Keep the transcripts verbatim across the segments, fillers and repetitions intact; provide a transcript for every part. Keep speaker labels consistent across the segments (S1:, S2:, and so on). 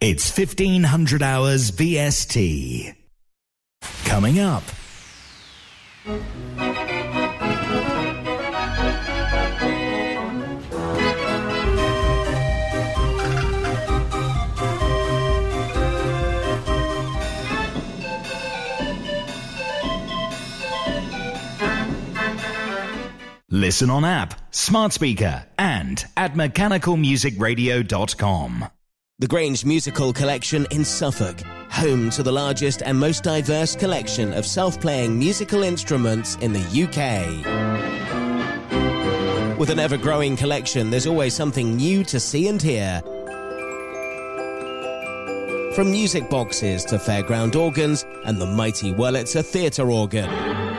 S1: It's fifteen hundred hours B S T. Coming up. Listen on app, smart speaker, and at mechanical music radio dot com.
S2: The Grange Musical Collection in Suffolk, home to the largest and most diverse collection of self-playing musical instruments in the U K. With an ever-growing collection, there's always something new to see and hear. From music boxes to fairground organs and the mighty Wurlitzer theatre organ.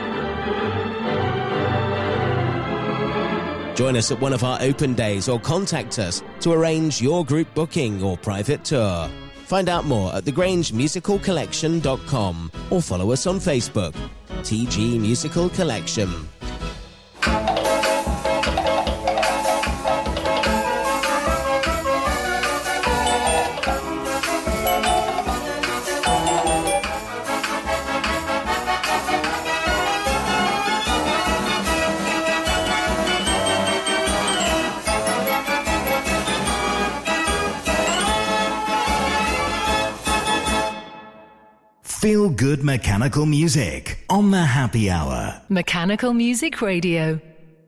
S2: Join us at one of our open days or contact us to arrange your group booking or private tour. Find out more at the grange musical collection dot com or follow us on Facebook. T G Musical Collection.
S1: Feel good mechanical music on the Happy Hour.
S3: Mechanical Music Radio.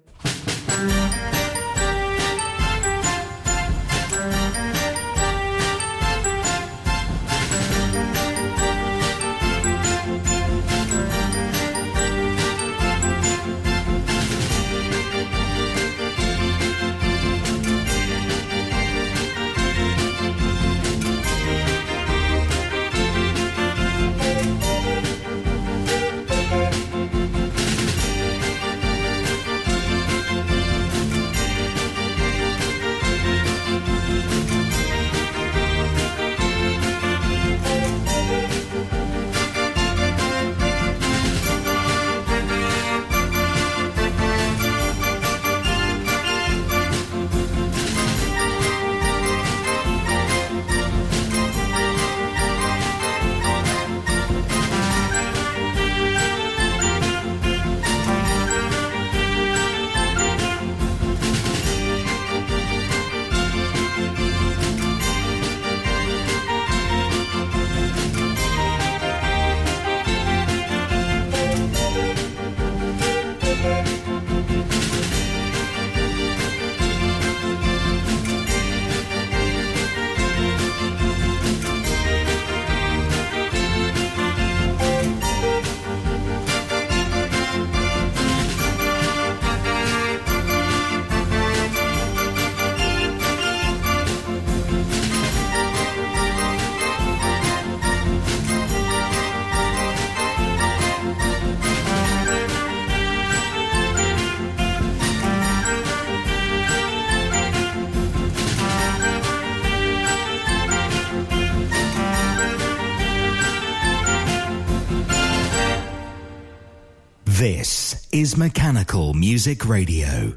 S1: This is Mechanical Music Radio.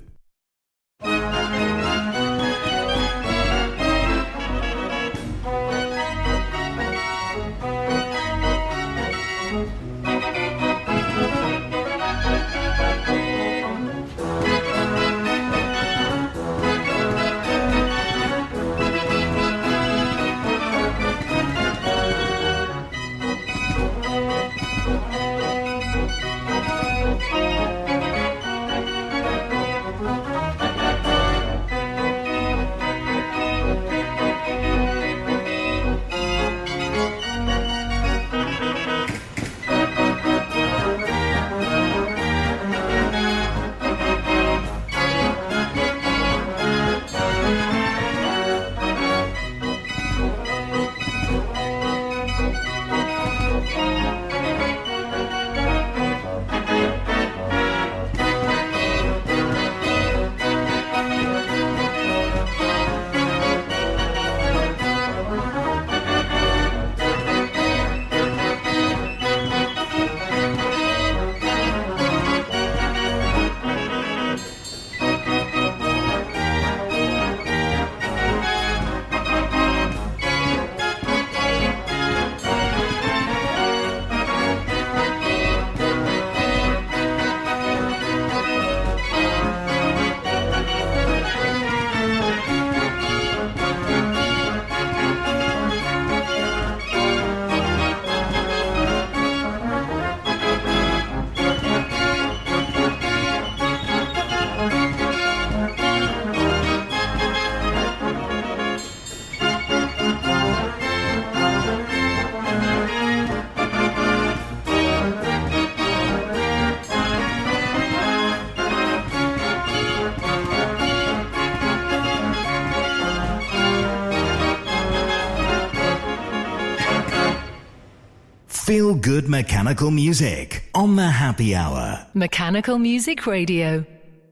S1: Feel good mechanical music on the Happy Hour.
S3: Mechanical Music Radio.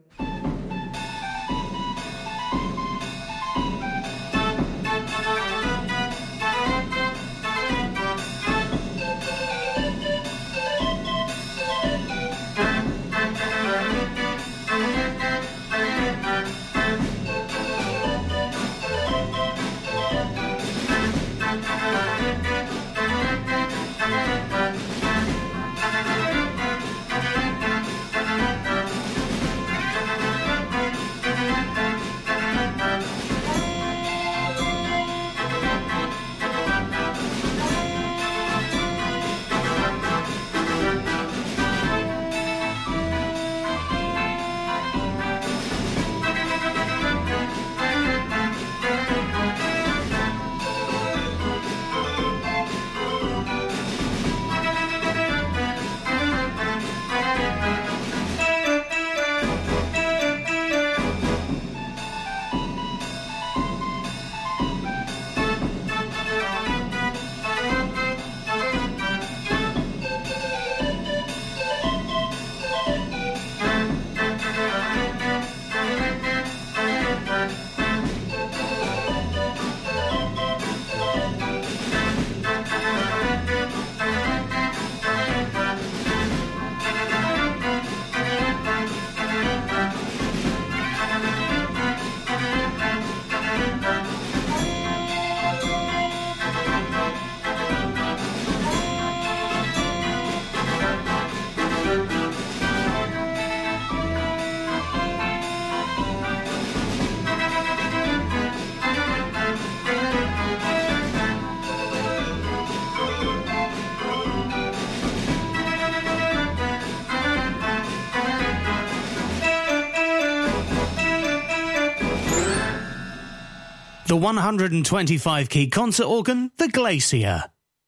S4: The one hundred twenty-five key concert organ, the Glacier.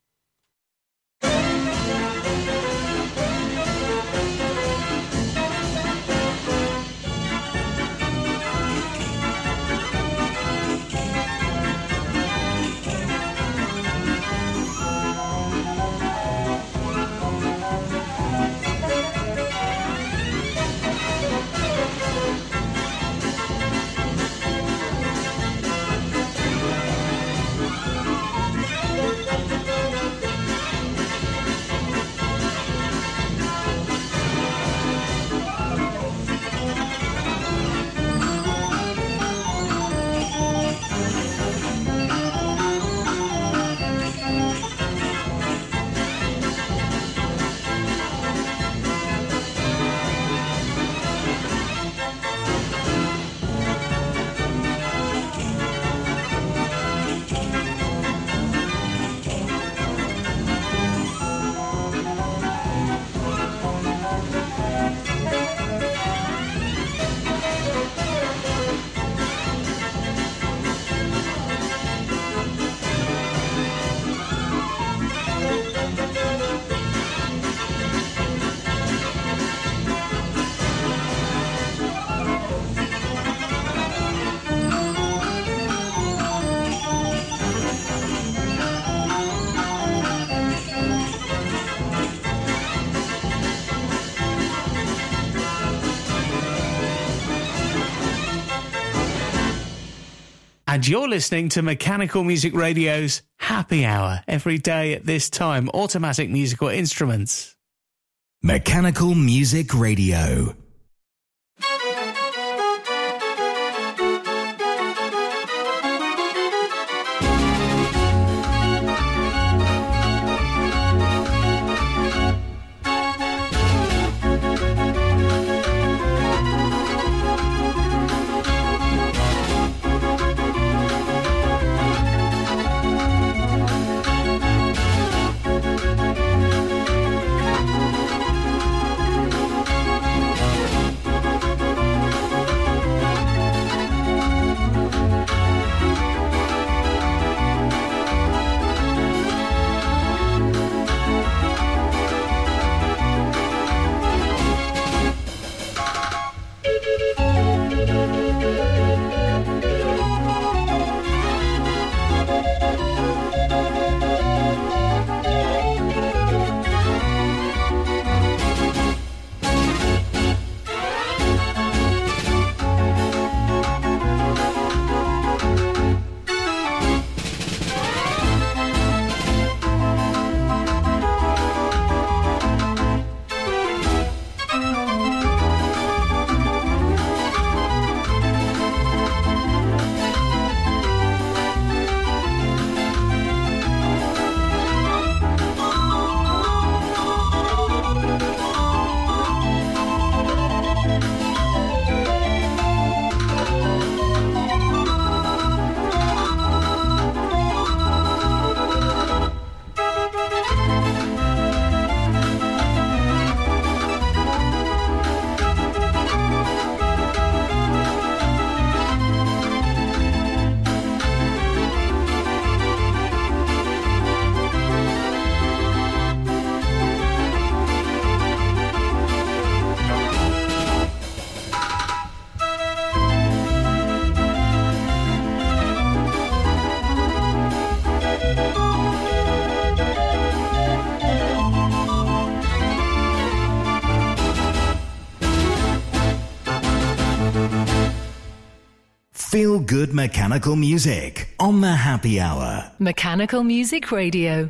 S4: And you're listening to Mechanical Music Radio's Happy Hour every day at this time. Automatic musical instruments.
S1: Mechanical Music Radio. Feel good mechanical music on the Happy Hour.
S3: Mechanical Music Radio.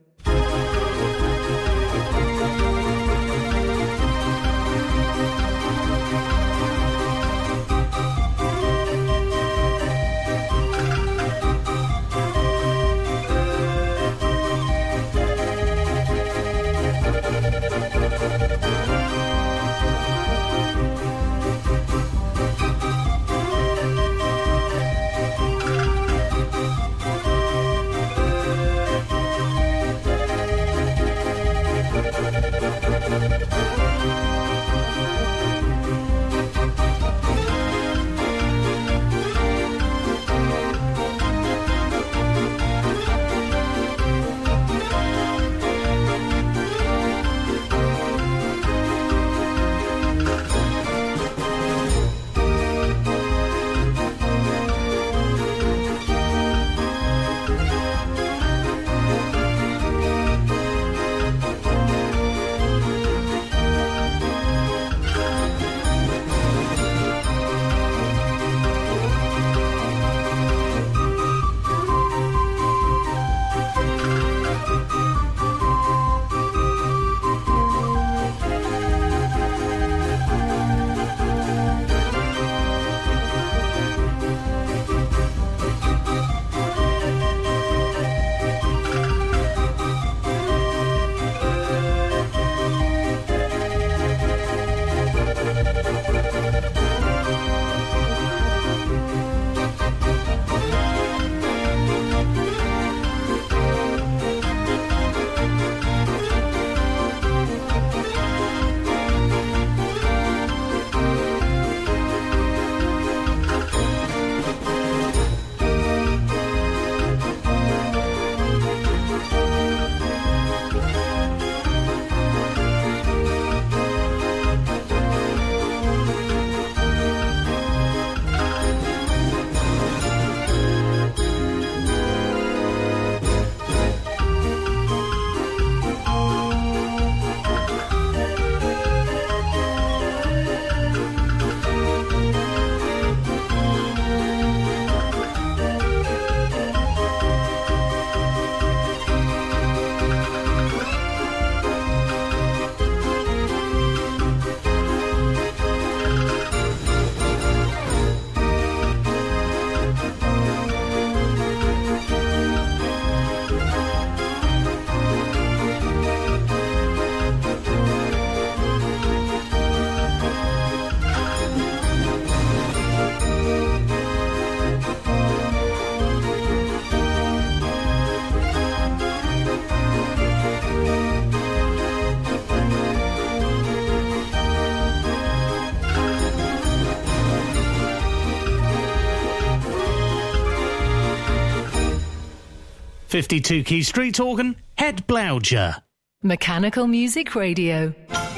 S4: fifty-two key street organ, Head Blauger.
S3: Mechanical Music Radio.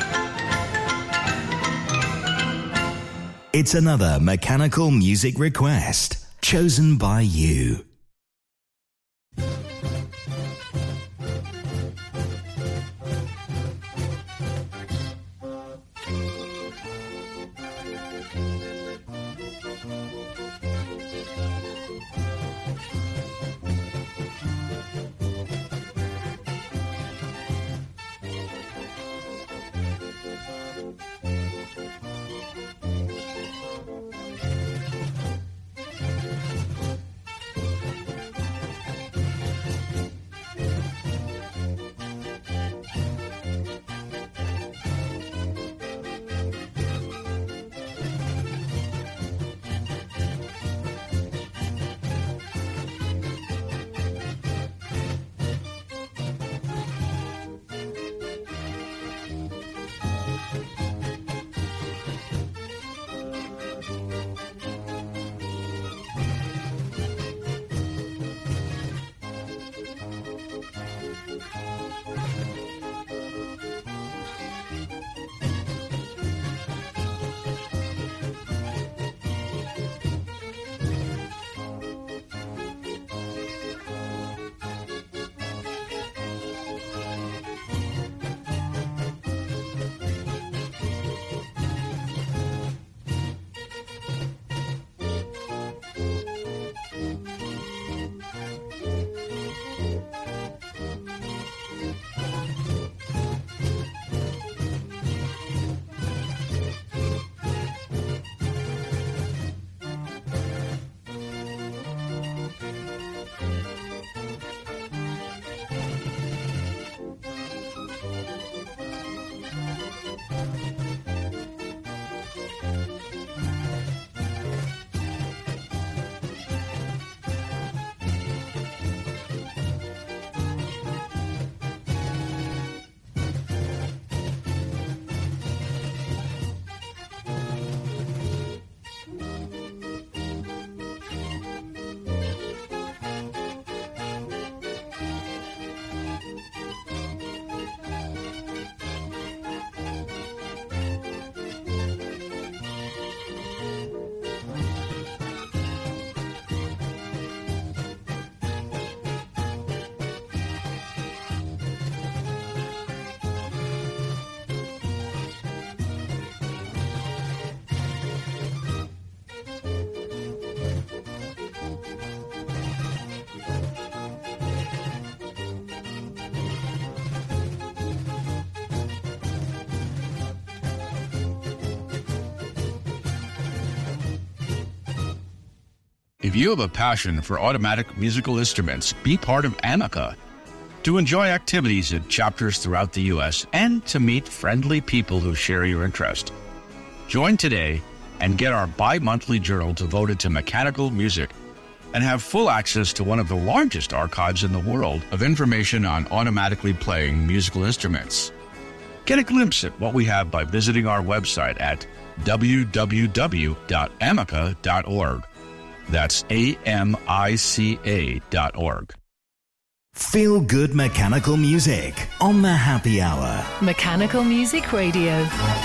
S1: It's another mechanical music request chosen by you.
S5: If you have a passion for automatic musical instruments, be part of AMICA. To enjoy activities at chapters throughout the U S and to meet friendly people who share your interest. Join today and get our bi-monthly journal devoted to mechanical music and have full access to one of the largest archives in the world of information on automatically playing musical instruments. Get a glimpse at what we have by visiting our website at w w w dot amica dot org. That's A M I C A dot org.
S1: Feel good mechanical music on the Happy Hour.
S3: Mechanical Music Radio.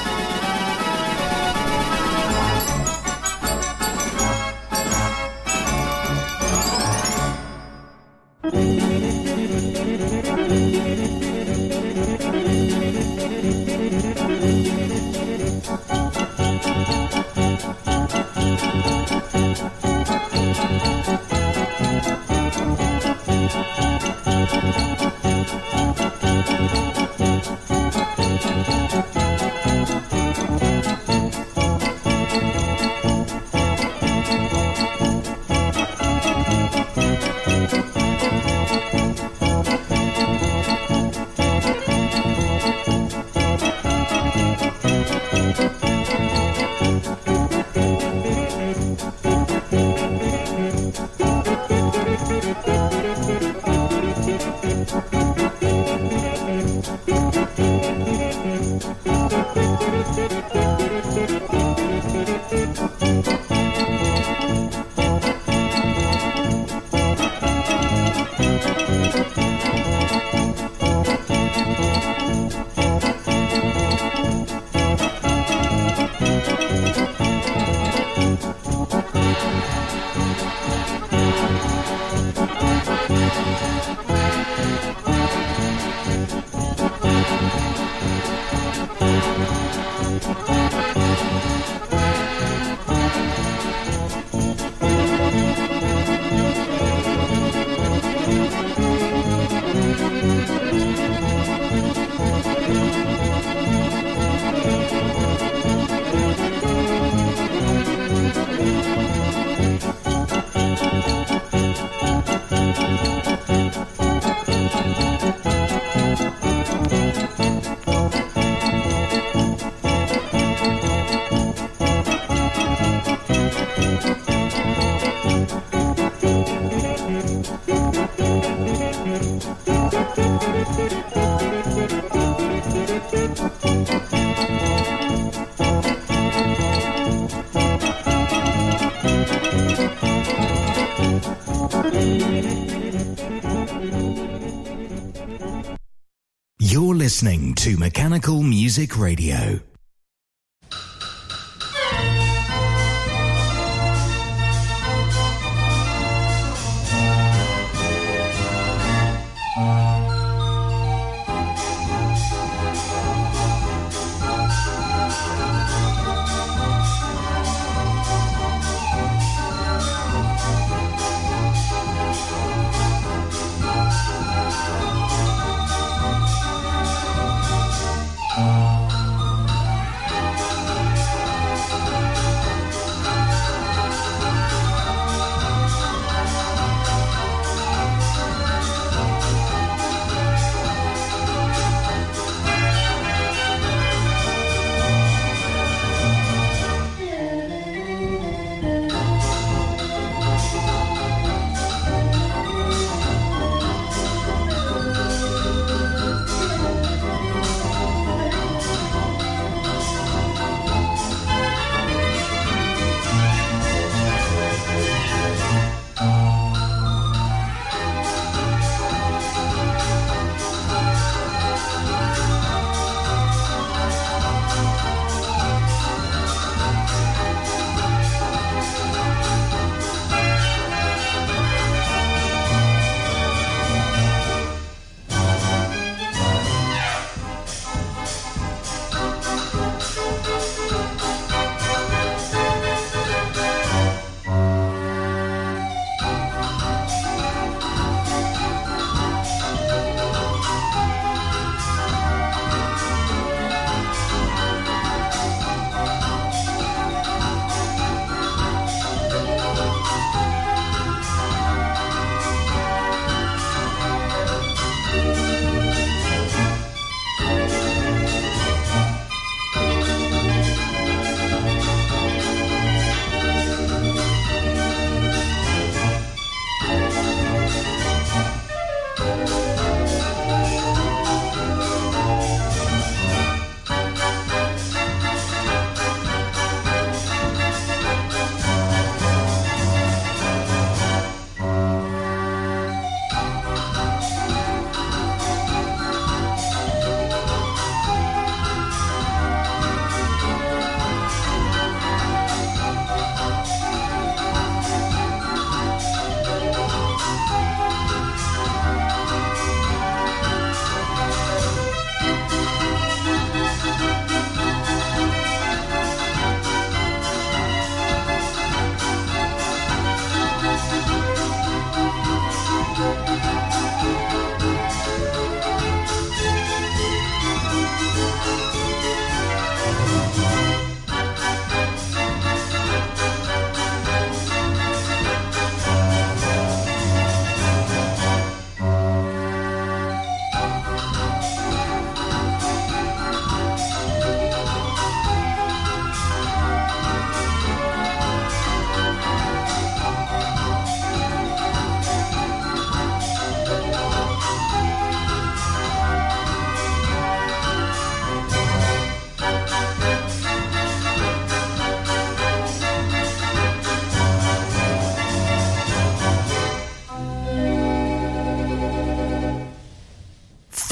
S1: You're listening to Mechanical Music Radio.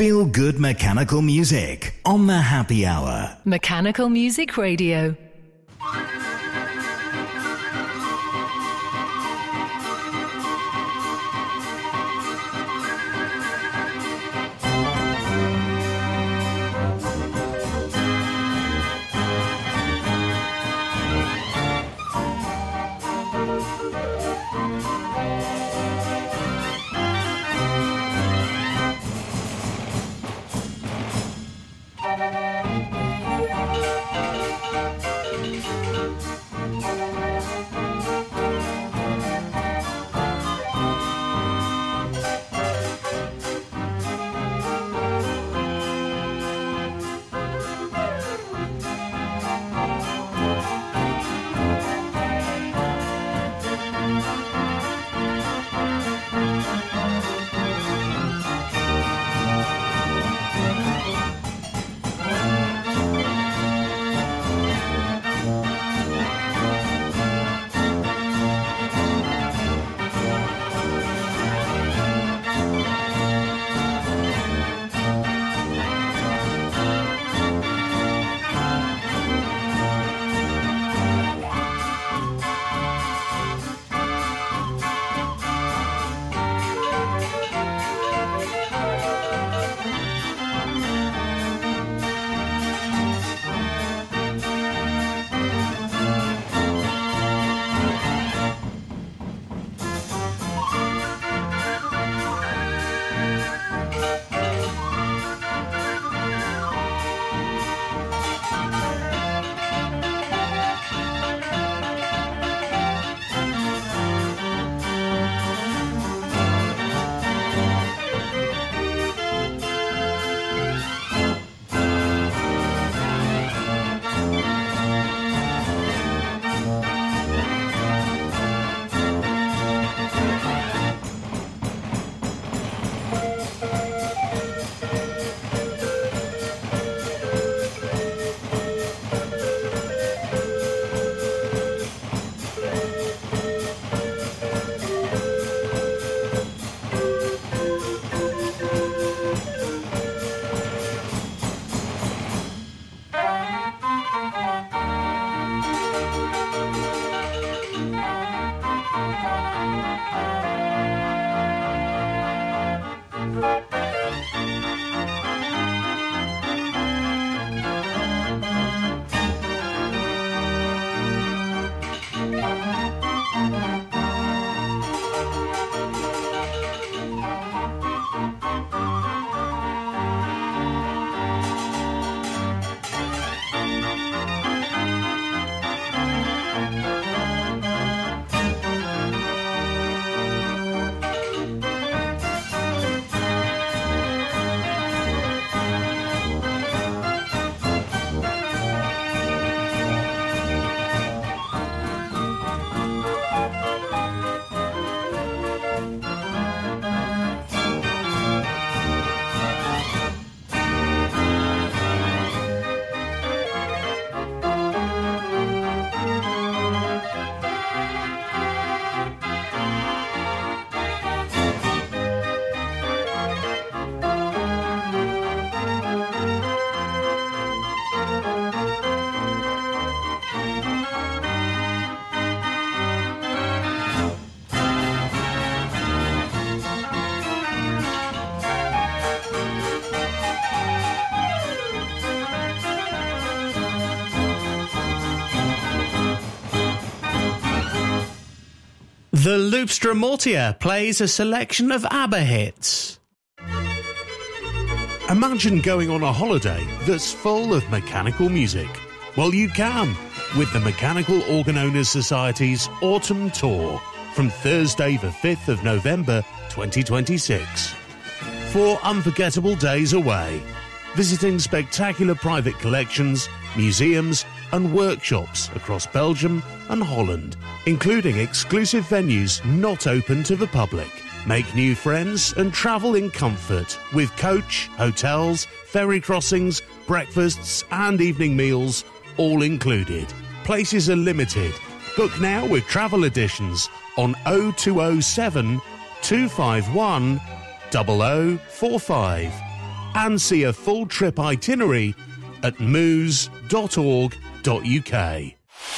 S1: Feel good mechanical music on the Happy Hour.
S3: Mechanical Music Radio.
S4: The Loopstra Mortier plays a selection of ABBA hits.
S6: Imagine going on a holiday that's full of mechanical music. Well, you can, with the Mechanical Organ Owners Society's Autumn Tour from Thursday the fifth of November twenty twenty-six. Four unforgettable days away, visiting spectacular private collections, museums and workshops across Belgium and Holland, including exclusive venues not open to the public. Make new friends and travel in comfort with coach, hotels, ferry crossings, breakfasts and evening meals all included. Places are limited. Book now with travel editions on oh two oh seven, two five one, oh oh four five. and see a full trip itinerary at moose dot org dot U K.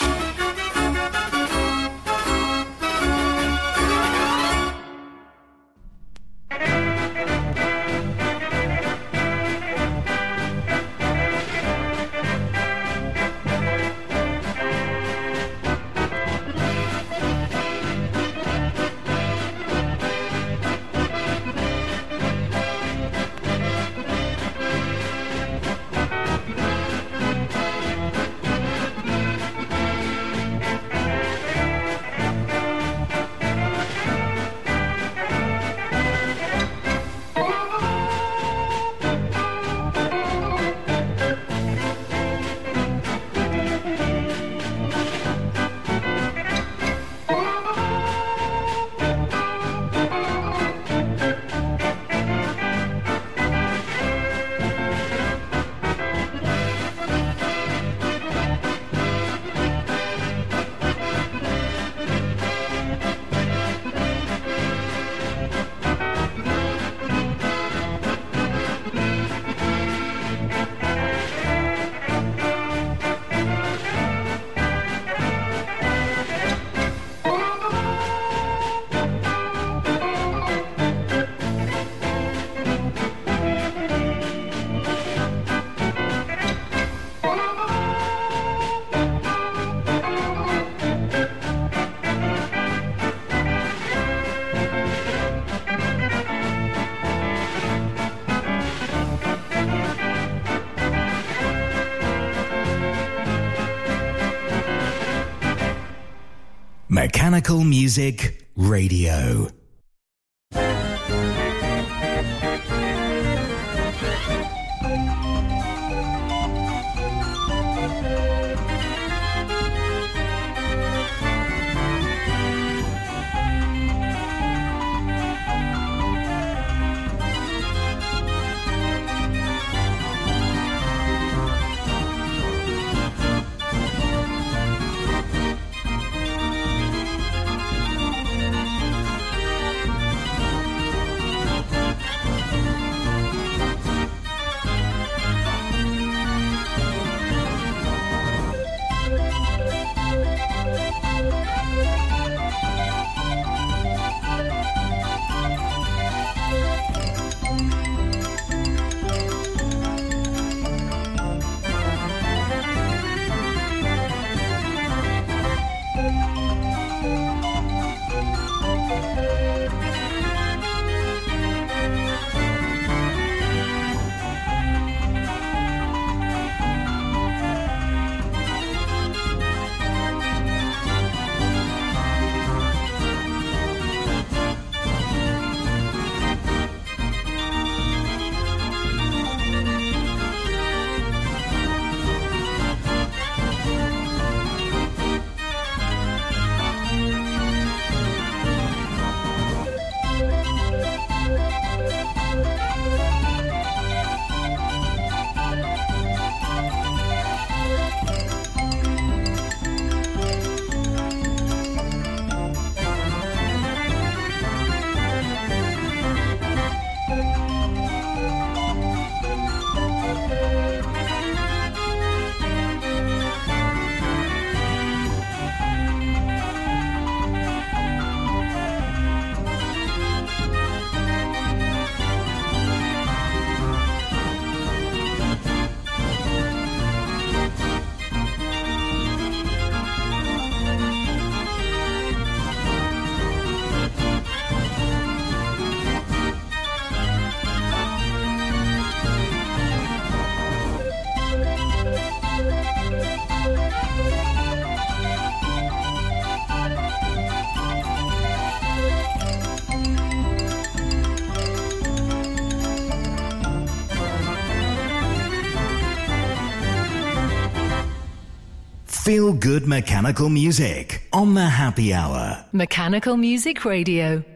S1: Mechanical Music Radio. Feel good mechanical music on the Happy Hour.
S3: Mechanical Music Radio.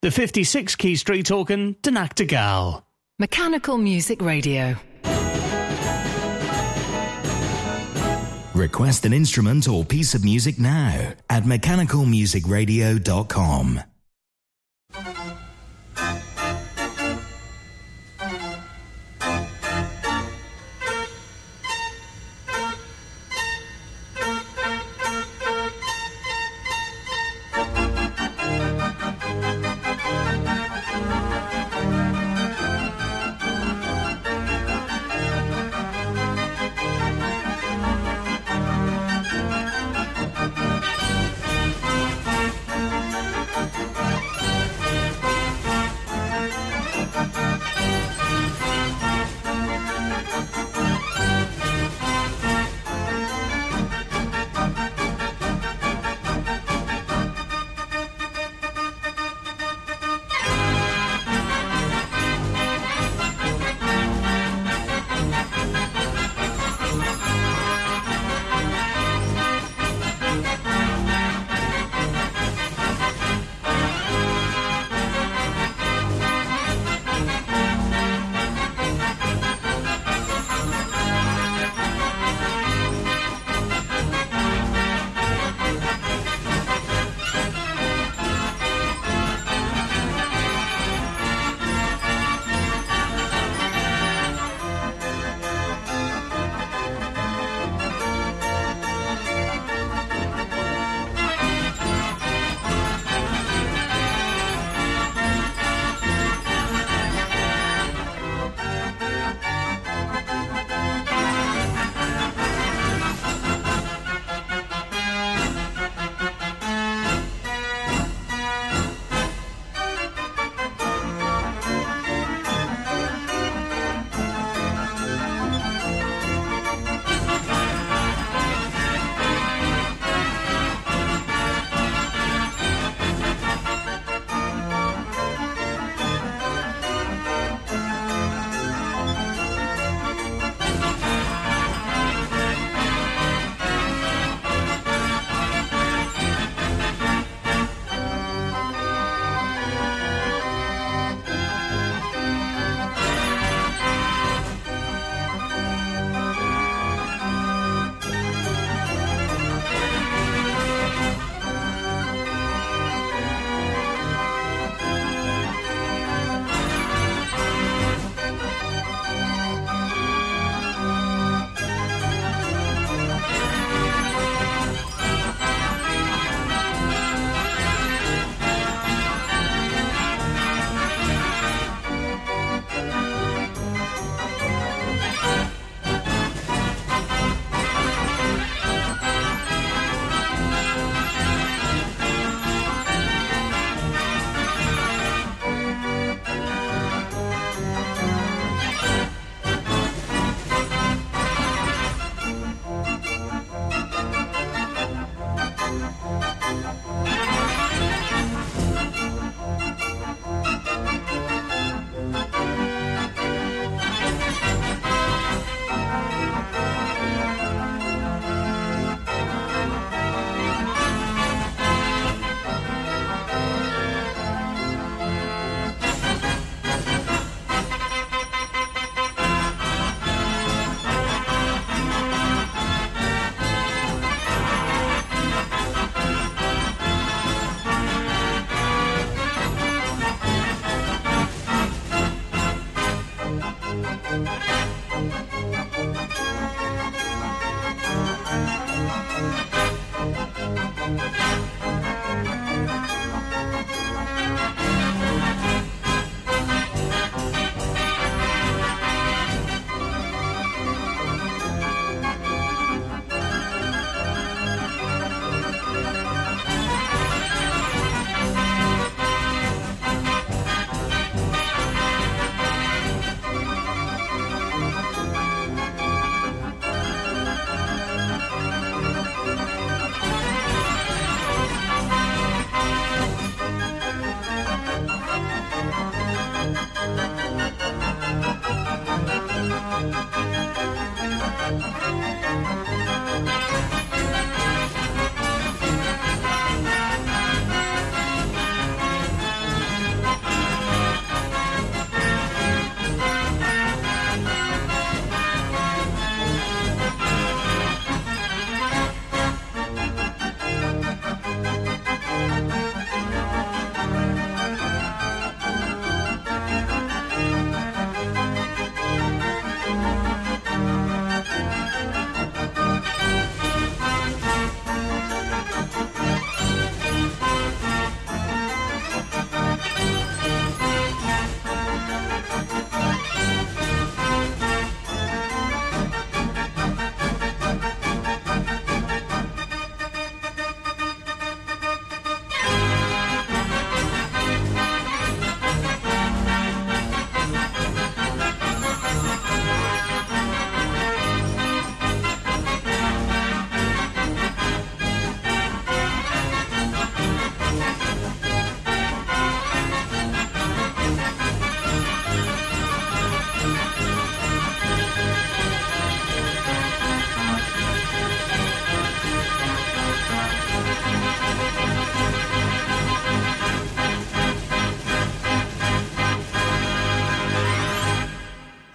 S4: the fifty-six key street organ de Nachtigall.
S3: Mechanical Music Radio.
S1: Request an instrument or piece of music now at mechanical music radio dot com.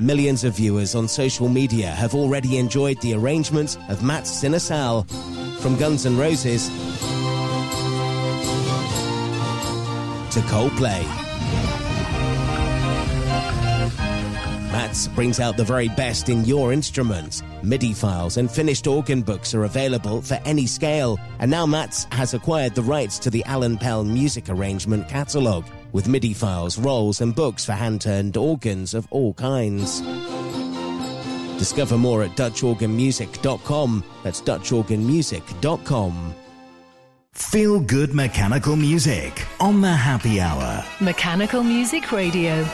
S2: Millions of viewers on social media have already enjoyed the arrangements of Mats Sinisal from Guns N' Roses to Coldplay. Mats brings out the very best in your instruments. MIDI files and finished organ books are available for any scale. And now Mats has acquired the rights to the Alan Pell music arrangement catalogue, with MIDI files, rolls and books for hand-turned organs of all kinds. Discover more at dutch organ music dot com. That's dutch organ music dot com.
S1: Feel good mechanical music on the Happy Hour.
S3: Mechanical Music Radio.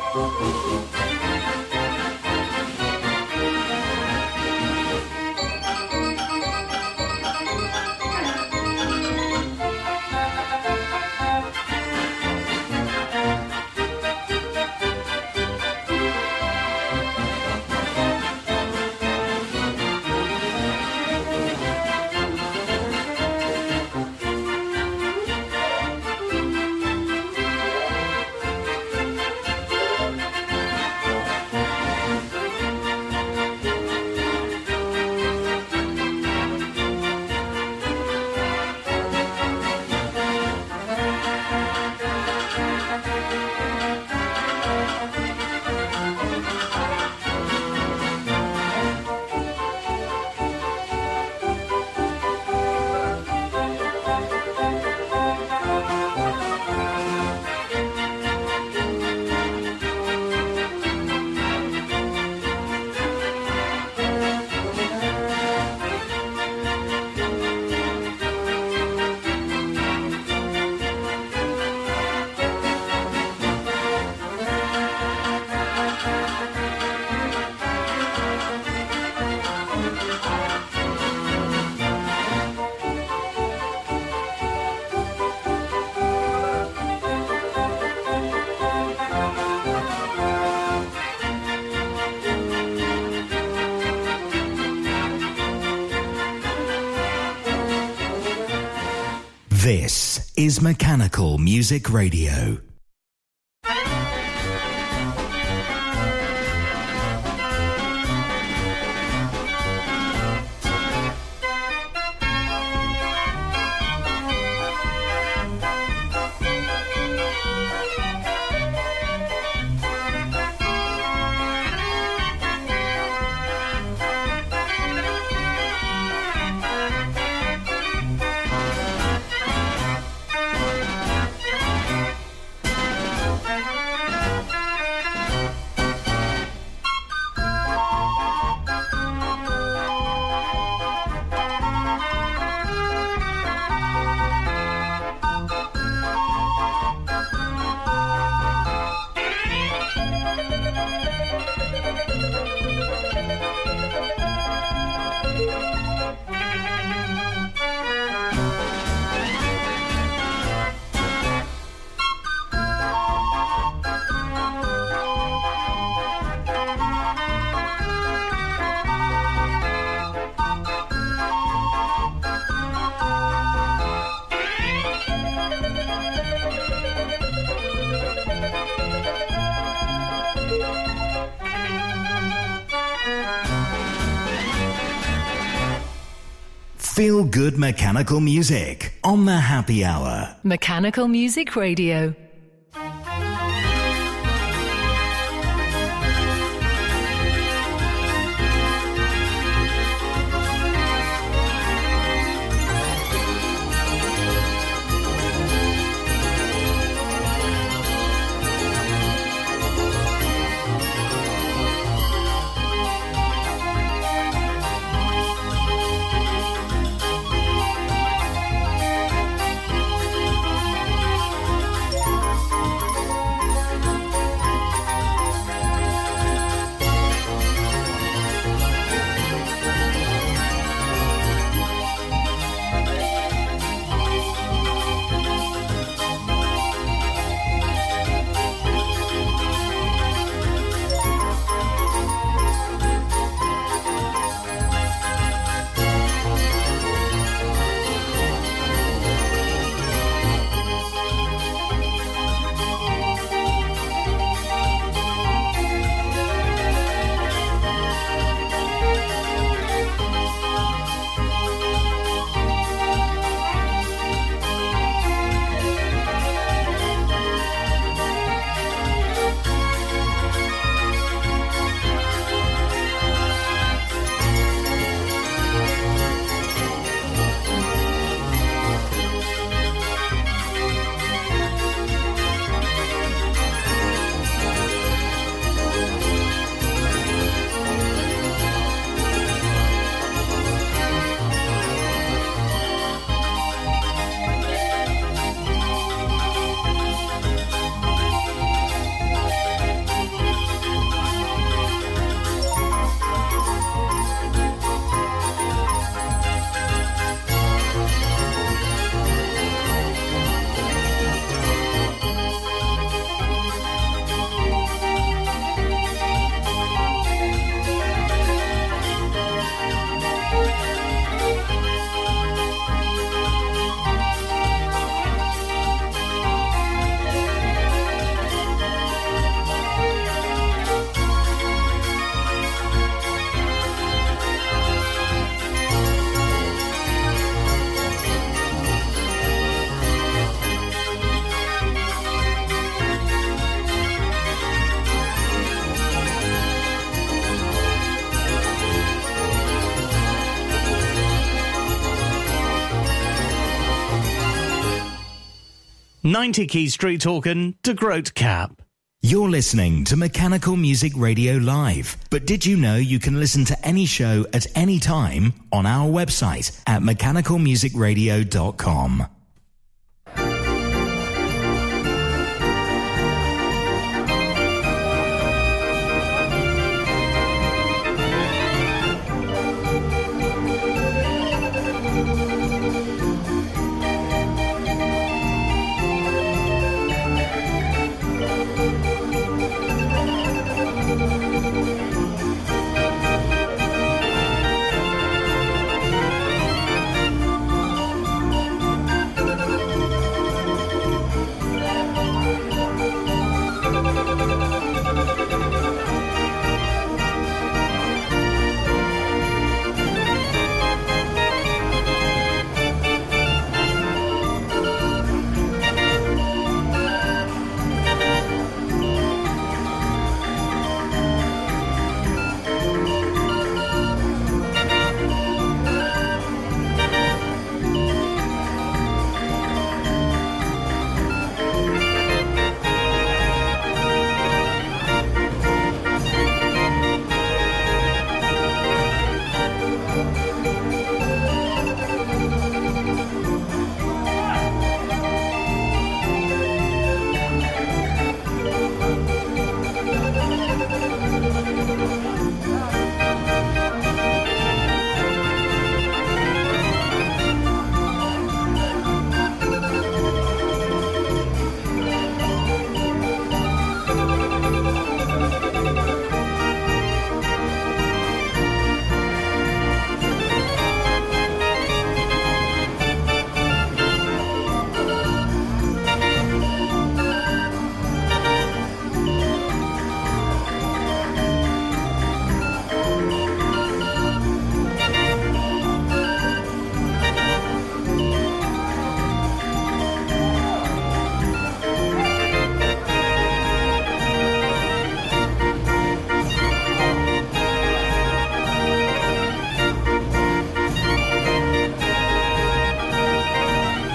S1: This is Mechanical Music Radio. Feel good mechanical music on the Happy Hour.
S3: Mechanical Music Radio.
S4: ninety Key Street Talken to Groot Cap.
S1: You're listening to Mechanical Music Radio Live, but did you know you can listen to any show at any time on our website at mechanical music radio dot com.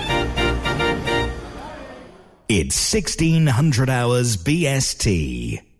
S1: It's sixteen hundred hours B S T.